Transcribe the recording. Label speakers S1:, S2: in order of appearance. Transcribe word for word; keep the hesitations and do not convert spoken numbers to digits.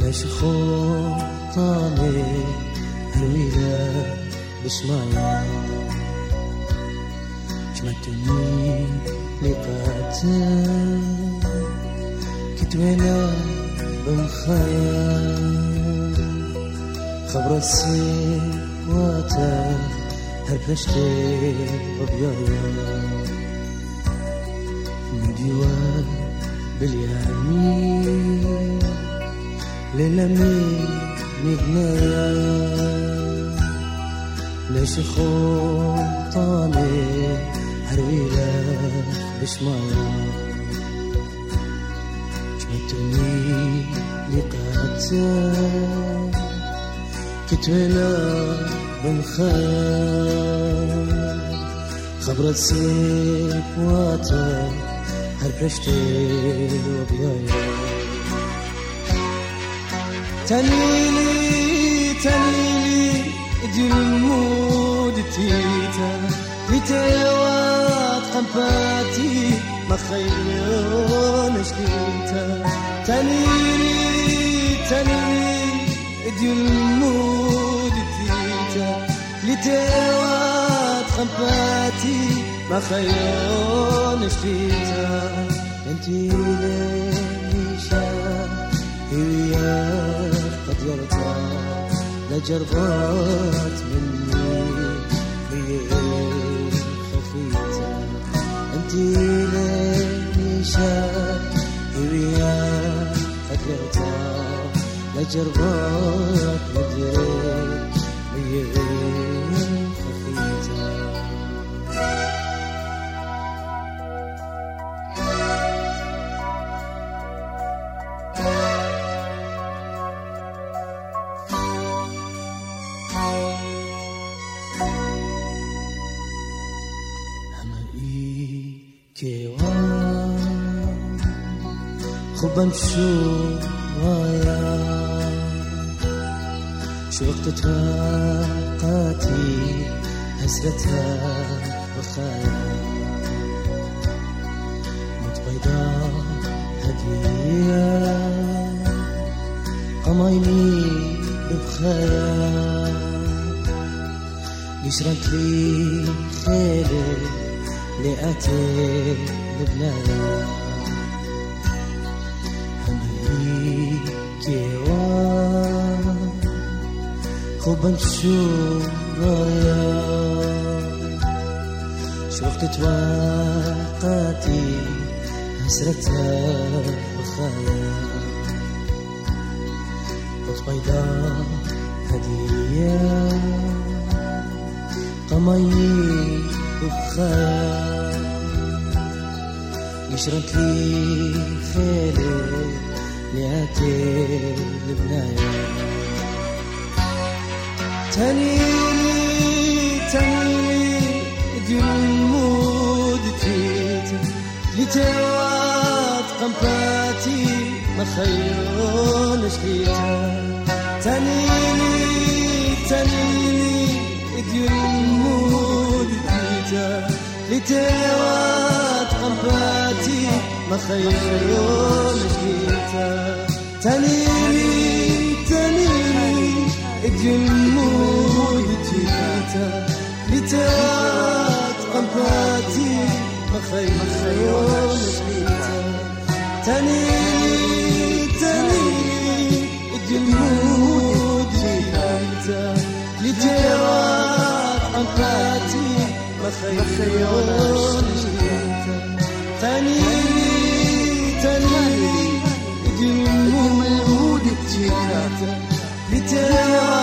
S1: شخو طامي هرويلا بسمايا جمعتني لقاتا كتوينا بمخايا خبر السواتا هربشتي وبيايا من ديوان باليمين للمي مبنايا ليش خطاني هرويلا بسمايا جمعتني لقاتا كتوينا بمخايا خبرت سيك واتا هربشتي وبيايا تنيلي تنيلي جلمود تيتا لتيوات قنباتي مخيون شليتا تنيلي تنيلي جلمود تيتا لتيوات قنباتي مخيون شليتا انتي ليشا هي قد يرضى لجربات مني هي خفيفة انتي ليشا هي قد يرضى لجربات مدري هي خفيفة خبا مشويا شو وقت توقاتي هزرتها وخايا موت بيضاء هدية قمايني ببخايا قشرت لي خيلي لقاتي لبنايا خبا مشويا شو وقت توقاتي هسرتها بخايا موت بيضاء هدية قمايني بخايا قشرت لي خيلي لقاتي لبنايا تنيني تنيني جلمود تيتا لتوات قنباتي مخيون شليتا تنيني تنيني جلمود تيتا لتوات قنباتي مخيون شليتا تنيني تنيني جلمود تيتا لتوات قنباتي مخيون شليتا تنيني تنيني جلمود تيتا لتوات قنباتي مخيون شليتا تنيني تنيني جلمود تيتا لتوات